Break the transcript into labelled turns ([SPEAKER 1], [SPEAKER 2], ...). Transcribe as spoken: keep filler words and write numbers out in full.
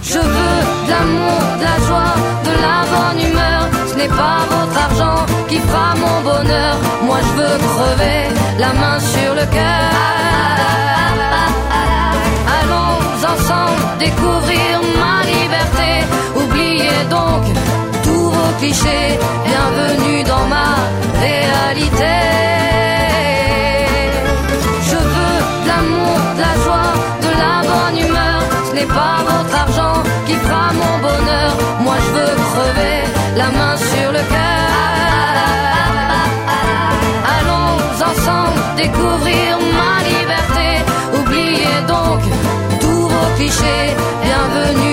[SPEAKER 1] Je veux de l'amour, de la joie, de la bonne humeur. Ce n'est pas votre argent qui fera mon bonheur. Moi je veux crever la main sur le cœur. Allons ensemble découvrir ma liberté. Oubliez donc tous vos clichés. Bienvenue dans ma réalité. Je veux de l'amour, de la joie, de la bonne humeur. Ce n'est pas votre argent qui fera mon bonheur. Moi je veux crever la main sur le cœur. Allons ensemble découvrir ma liberté. Oubliez donc tous vos clichés. Bienvenue